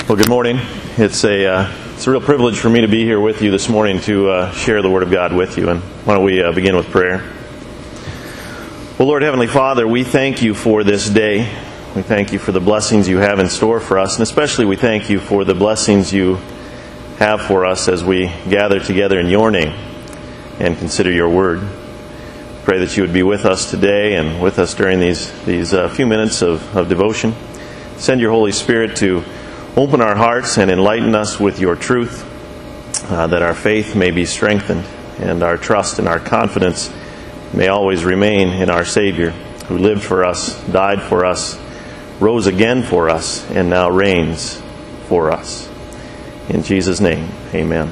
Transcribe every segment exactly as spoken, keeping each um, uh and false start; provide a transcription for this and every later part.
Well, good morning. It's a uh, it's a real privilege for me to be here with you this morning to uh, share the Word of God with you. And why don't we uh, begin with prayer? Well, Lord Heavenly Father, we thank you for this day. We thank you for the blessings you have in store for us, and especially we thank you for the blessings you have for us as we gather together in your name and consider your Word. Pray that you would be with us today and with us during these these uh, few minutes of, of devotion. Send your Holy Spirit to open our hearts and enlighten us with your truth, uh, that our faith may be strengthened and our trust and our confidence may always remain in our Savior, who lived for us, died for us, rose again for us, and now reigns for us. In Jesus' name, amen.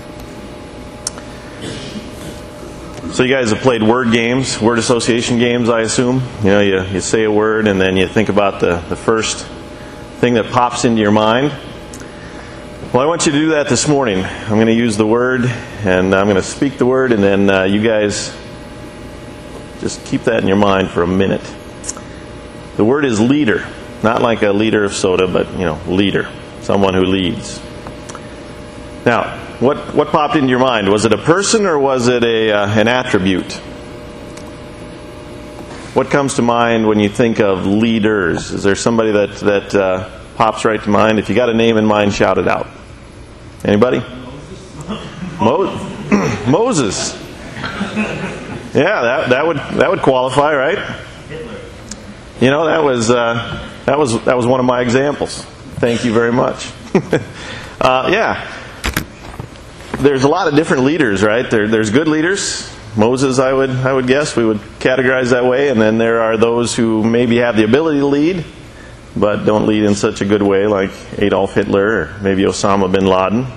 So you guys have played word games, word association games, I assume. You know, you, you say a word and then you think about the, the first thing that pops into your mind. Well, I want you to do that this morning. I'm going to use the word, and I'm going to speak the word, and then uh, you guys just keep that in your mind for a minute. The word is leader. Not like a liter of soda, but, you know, leader. Someone who leads. Now, what what popped into your mind? Was it a person or was it a uh, an attribute? What comes to mind when you think of leaders? Is there somebody that, that uh, pops right to mind? If you got a name in mind, shout it out. Anybody? Mo- Moses. Yeah, that that would that would qualify, right? Hitler. You know, that was uh, that was that was one of my examples. Thank you very much. uh, yeah, there's a lot of different leaders, right? There, there's good leaders. Moses, I would I would guess we would categorize that way, and then there are those who maybe have the ability to lead, but don't lead in such a good way, like Adolf Hitler or maybe Osama bin Laden.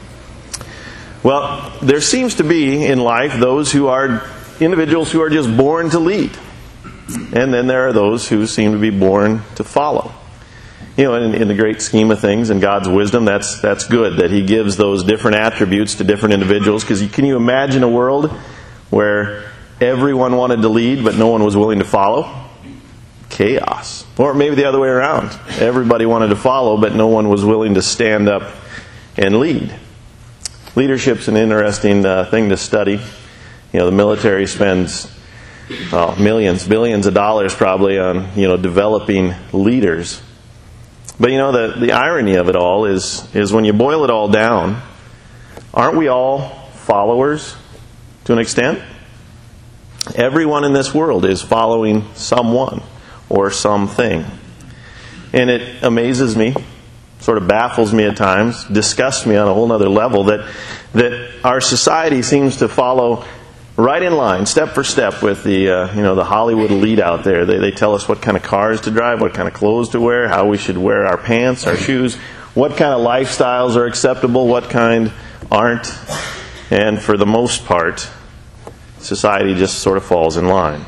Well, there seems to be in life those who are individuals who are just born to lead, and then there are those who seem to be born to follow. You know, in, in the great scheme of things, in God's wisdom, that's that's good that He gives those different attributes to different individuals. Because can you imagine a world where everyone wanted to lead, but no one was willing to follow? Chaos. Or maybe the other way around. Everybody wanted to follow, but no one was willing to stand up and lead. Leadership's an interesting uh, thing to study. You know, the military spends oh, millions, billions of dollars probably on, you know, developing leaders. But you know, the, the irony of it all is, is when you boil it all down, aren't we all followers to an extent? Everyone in this world is following someone or something. And it amazes me, sort of baffles me at times, disgusts me on a whole other level that that our society seems to follow right in line, step for step, with the uh, you know the Hollywood elite out there. They they tell us what kind of cars to drive, what kind of clothes to wear, how we should wear our pants, our shoes, what kind of lifestyles are acceptable, what kind aren't. And for the most part, society just sort of falls in line.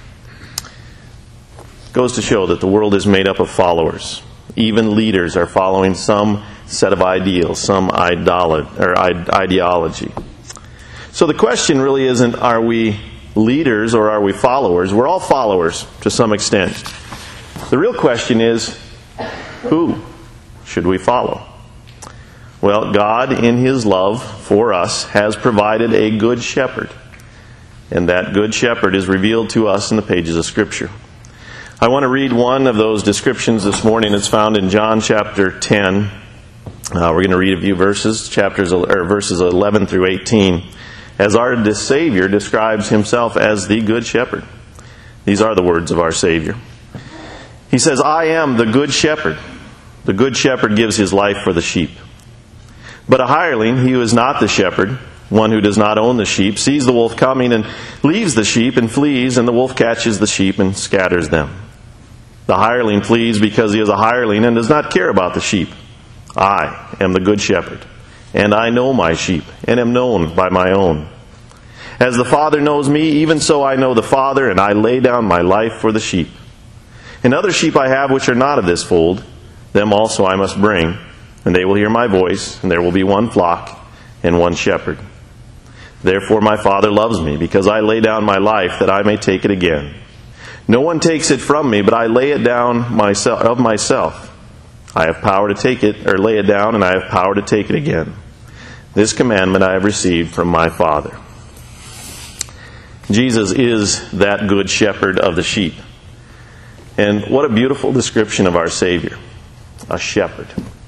It goes to show that the world is made up of followers. Even leaders are following some set of ideals, some idolo- or ideology. So the question really isn't, are we leaders or are we followers? We're all followers to some extent. The real question is, who should we follow? Well, God, in His love for us, has provided a good shepherd. And that good shepherd is revealed to us in the pages of Scripture. I want to read one of those descriptions this morning. It's found in John chapter ten. Uh, we're going to read a few verses, chapters or verses eleven through eighteen, as our Savior describes Himself as the Good Shepherd. These are the words of our Savior. He says, "I am the Good Shepherd. The Good Shepherd gives his life for the sheep. But a hireling, he who is not the shepherd, one who does not own the sheep, sees the wolf coming and leaves the sheep and flees, and the wolf catches the sheep and scatters them. The hireling flees because he is a hireling and does not care about the sheep. I am the Good Shepherd, and I know my sheep, and am known by my own. As the Father knows me, even so I know the Father, and I lay down my life for the sheep. And other sheep I have which are not of this fold, them also I must bring, and they will hear my voice, and there will be one flock and one shepherd. Therefore my Father loves me, because I lay down my life that I may take it again. No one takes it from me, but I lay it down myself of myself. I have power to take it, or lay it down, and I have power to take it again. This commandment I have received from my Father. Jesus is that good shepherd of the sheep. And what a beautiful description of our Savior, a shepherd.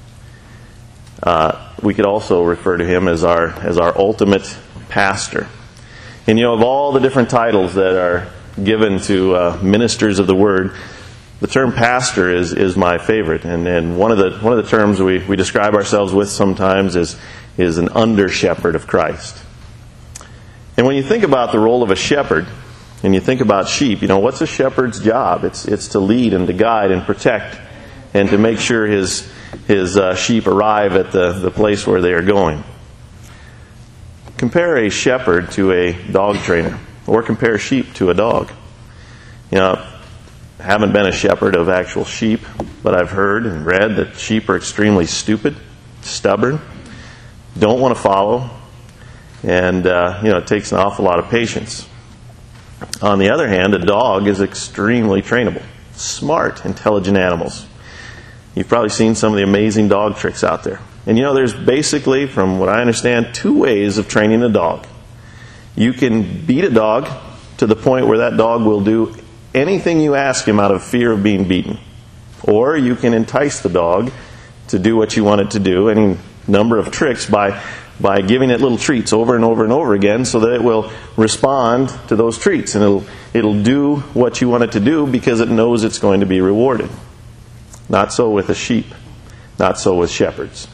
Uh, we could also refer to him as our as our ultimate pastor. And you know, of all the different titles that are given to uh, ministers of the Word, the term pastor is, is my favorite. And, and one of the one of the terms we, we describe ourselves with sometimes is, is an under-shepherd of Christ. And when you think about the role of a shepherd, and you think about sheep, you know, what's a shepherd's job? It's it's to lead and to guide and protect and to make sure his his uh, sheep arrive at the, the place where they are going. Compare a shepherd to a dog trainer, or compare sheep to a dog. You know, I haven't been a shepherd of actual sheep, but I've heard and read that sheep are extremely stupid, stubborn, don't want to follow, and uh, you know, it takes an awful lot of patience. On the other hand, a dog is extremely trainable, smart, intelligent animals. You've probably seen some of the amazing dog tricks out there. And you know, there's basically, from what I understand, two ways of training a dog. You can beat a dog to the point where that dog will do anything you ask him out of fear of being beaten. Or you can entice the dog to do what you want it to do, any number of tricks, by by giving it little treats over and over and over again so that it will respond to those treats. And it'll it'll do what you want it to do because it knows it's going to be rewarded. Not so with a sheep. Not so with shepherds.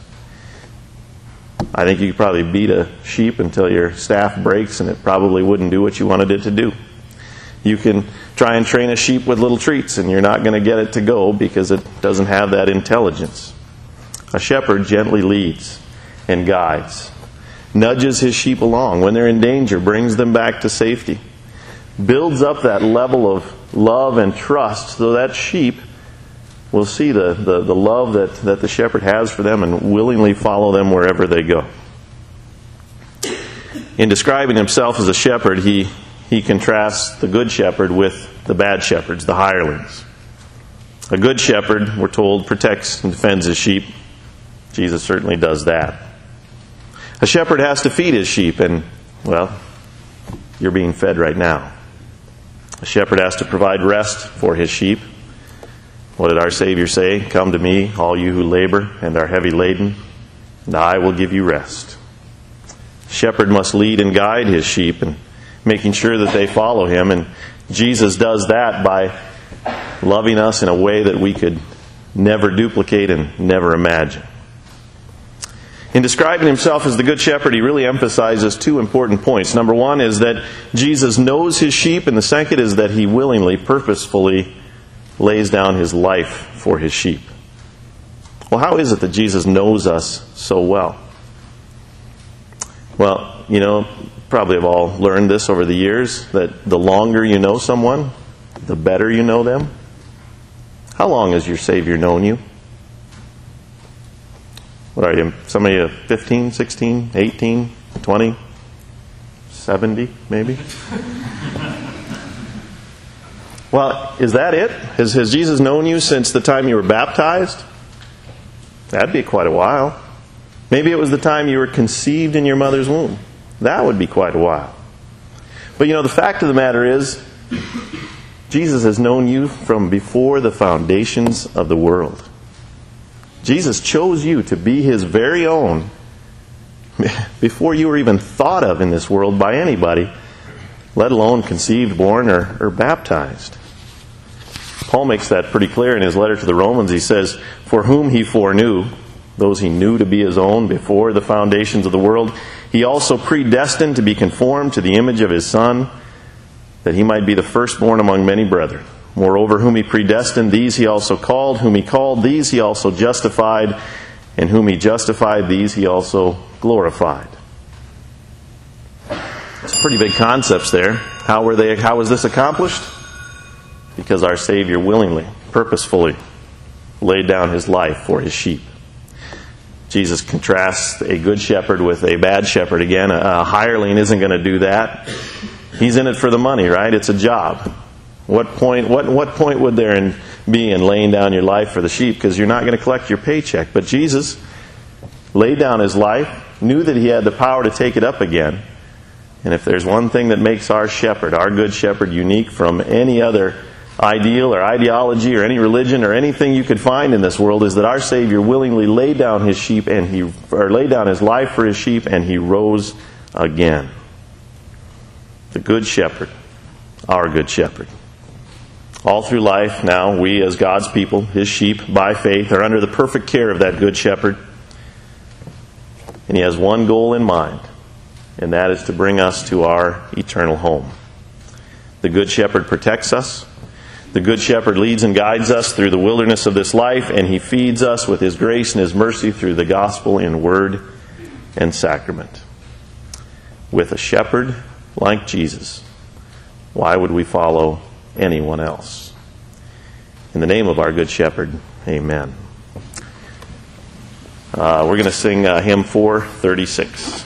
I think you could probably beat a sheep until your staff breaks and it probably wouldn't do what you wanted it to do. You can try and train a sheep with little treats and you're not going to get it to go because it doesn't have that intelligence. A shepherd gently leads and guides, nudges his sheep along when they're in danger, brings them back to safety, builds up that level of love and trust so that sheep will see the, the, the love that, that the shepherd has for them and willingly follow them wherever they go. In describing himself as a shepherd, he, he contrasts the good shepherd with the bad shepherds, the hirelings. A good shepherd, we're told, protects and defends his sheep. Jesus certainly does that. A shepherd has to feed his sheep, and, well, you're being fed right now. A shepherd has to provide rest for his sheep. What did our Savior say? Come to me, all you who labor and are heavy laden, and I will give you rest. A shepherd must lead and guide his sheep, and making sure that they follow him, and Jesus does that by loving us in a way that we could never duplicate and never imagine. In describing himself as the Good Shepherd, he really emphasizes two important points. Number one is that Jesus knows his sheep, and the second is that he willingly, purposefully lays down his life for his sheep. Well, how is it that Jesus knows us so well? Well, you know, probably have all learned this over the years, that the longer you know someone, the better you know them. How long has your Savior known you? What are you, some of you fifteen, sixteen, eighteen, twenty, seventy maybe? Well, is that it? Has, has Jesus known you since the time you were baptized? That'd be quite a while. Maybe it was the time you were conceived in your mother's womb. That would be quite a while. But you know, the fact of the matter is, Jesus has known you from before the foundations of the world. Jesus chose you to be his very own before you were even thought of in this world by anybody, let alone conceived, born, or, or baptized. Paul makes that pretty clear in his letter to the Romans. He says, for whom he foreknew, those he knew to be his own before the foundations of the world, he also predestined to be conformed to the image of his Son, that he might be the firstborn among many brethren. Moreover, whom he predestined, these he also called. Whom he called, these he also justified. And whom he justified, these he also glorified. It's pretty big concepts there. How were they? How was this accomplished? Because our Savior willingly, purposefully laid down his life for his sheep. Jesus contrasts a good shepherd with a bad shepherd again. A hireling isn't going to do that. He's in it for the money, right? It's a job. What point? What what point would there in be in laying down your life for the sheep, because you're not going to collect your paycheck. But Jesus laid down his life, knew that he had the power to take it up again. And if there's one thing that makes our shepherd, our good shepherd, unique from any other ideal or ideology or any religion or anything you could find in this world, is that our Savior willingly laid down his sheep and he or laid down his life for his sheep, and he rose again. The good shepherd, our good shepherd. All through life now, we as God's people, his sheep, by faith, are under the perfect care of that good shepherd. And he has one goal in mind, and that is to bring us to our eternal home. The good shepherd protects us. The good shepherd leads and guides us through the wilderness of this life, and he feeds us with his grace and his mercy through the gospel in word and sacrament. With a shepherd like Jesus, why would we follow anyone else? In the name of our good shepherd, amen. Uh, we're going to sing uh, hymn four thirty-six.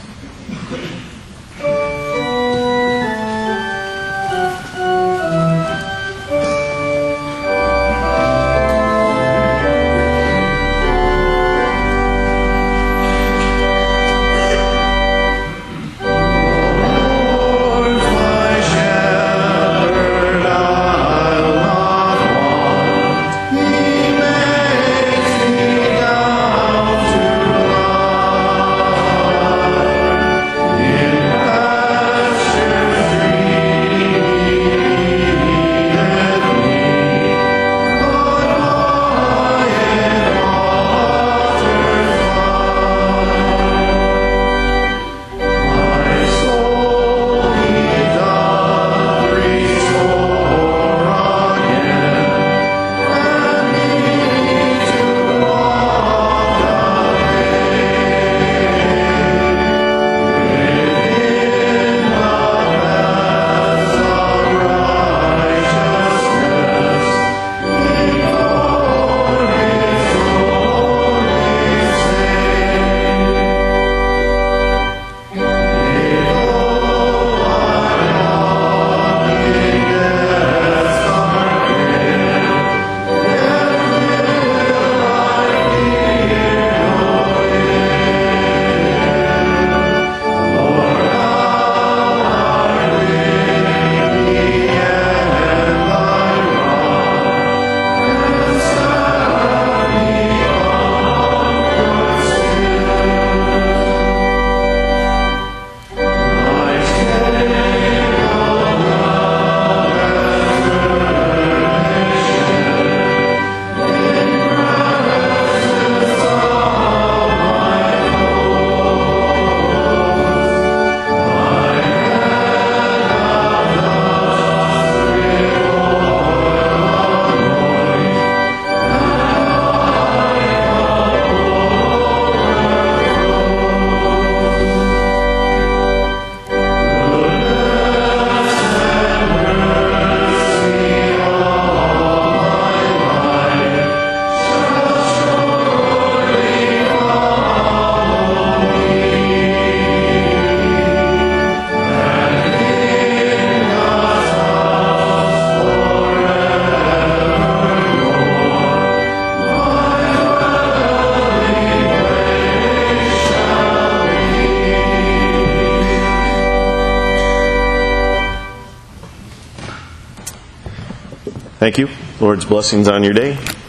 Thank you. Lord's blessings on your day.